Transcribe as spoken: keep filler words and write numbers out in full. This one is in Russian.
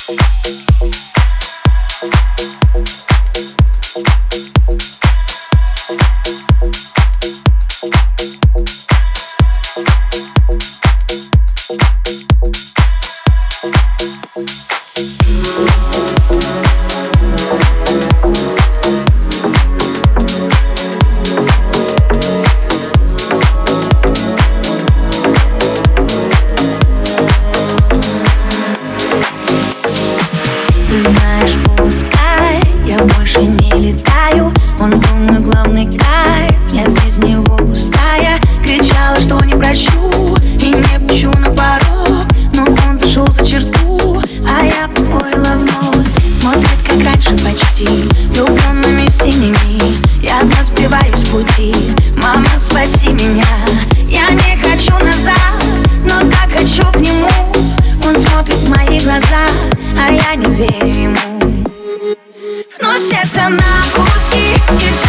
Знаешь, пускай я больше не летаю, он был мой главный кайф, я без него пустая. Кричала, что не прощу и не пущу на порог, но он зашел за черту, а я позволила вновь. Смотрит, как раньше почти, влюбленными синими. Я вновь сбиваюсь с пути, мама, спаси меня. Я не хочу назад, но так хочу к нему. Он смотрит в мои глаза, а я не верю ему. Вновь сердце на куски, и все